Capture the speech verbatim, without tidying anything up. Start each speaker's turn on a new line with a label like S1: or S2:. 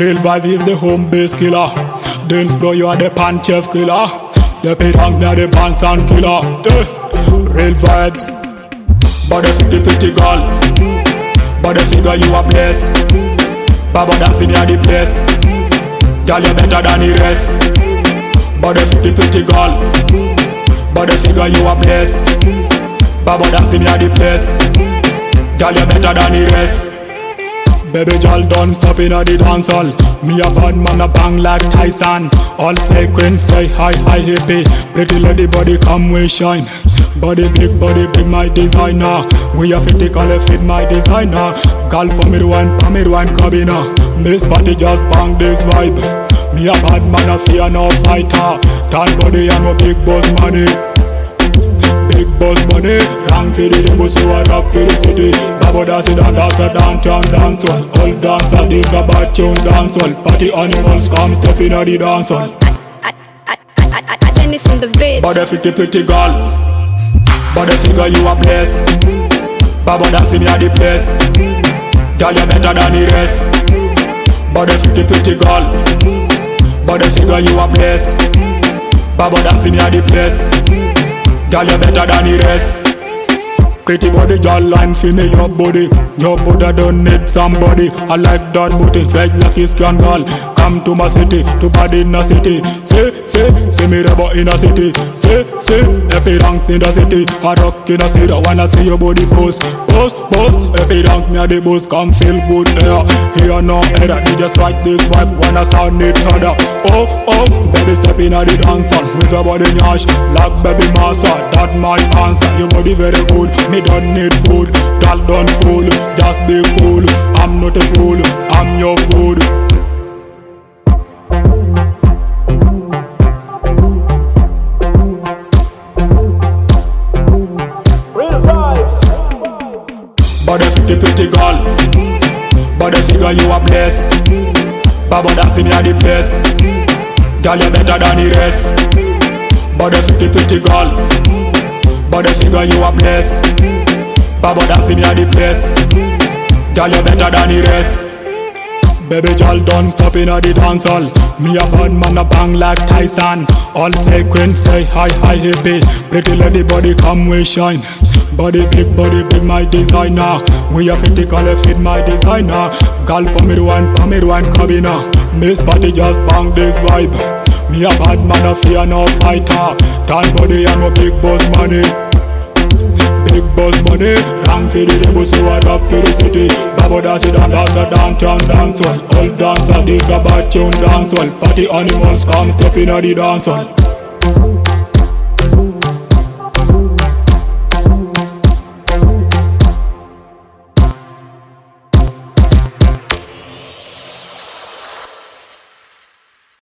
S1: Real vibe is the home base killer. Dance floor, you are the pan chef killer. The pirangs, me are the pants and killer. Eh. Real vibes. Body fit the pretty girl. Body figure you are blessed. Baba dancing near the place. Girl, you better than the rest. Body fit the pretty girl. Body figure you are blessed. Baba dancing near the place. Girl, you better than the rest. Baby girl don't stop in the dance hall. Me a bad man a bang like Tyson. All slay queens say hi hi hippie. Pretty lady body come we shine. Body big body big my designer. We a fifty color fit my designer. Girl for me one for me one cabina. Miss party just bang this vibe. Me a bad man a fear no fighter. Tall body and no big boss money. Big boss money, rank for the boss, you are up for the city. Babo dance it and dance a dance and dance all. All dance a dig a bad tune dance all. Party animals come step in the dance all.
S2: Dennis in the beat.
S1: Body pretty pretty girl. Body figure you are blessed. Babo dance in the place. Girl you better than the rest. Body pretty pretty girl. Body figure you are blessed. Babo dance in the place. Girl, you better than the rest. Pretty body, girl, line for me, your body. Your body don't need somebody. I like that booty, like lucky scan girl. Come to my city, to body in the city. Say, say, say me rubber in the city. Say, say, every rank in the city. I rock in the city, I wanna see your body post. Post, post, every rank me a the boss. Come feel good air. Here no error, you just like this vibe. Wanna sound it harder. Oh, oh, baby step in the dance hall. With your body nyash, like baby master. That my answer, your body very good. Me don't need food, girl don't fool. Just be cool, I'm not a fool, I'm your food.
S3: Real vibes.
S1: Body pretty pretty girl. Body figure you are blessed. Baba dancing near the place. Girl you better than the rest. Body pretty pretty girl. Body figure you are blessed. Baba dancing near the place. Girl you better than the rest. Baby girl don't stop in the dance hall. Me a bad man a bang like Tyson. All slay queens say hi hi hippie. Pretty lady body come we shine. Body big body big my designer. We a fifty color fit my designer. Girl for me one for me one cabina. Miss party just bang this vibe. Me a bad man a fear no fighter. Tall body and no big boss money. Big boss money, rank for the boss, you are up for the city. Babo dance it and dance a dance and dance all. All dance a dig a bad tune dance all. Party animals come step in the dance all.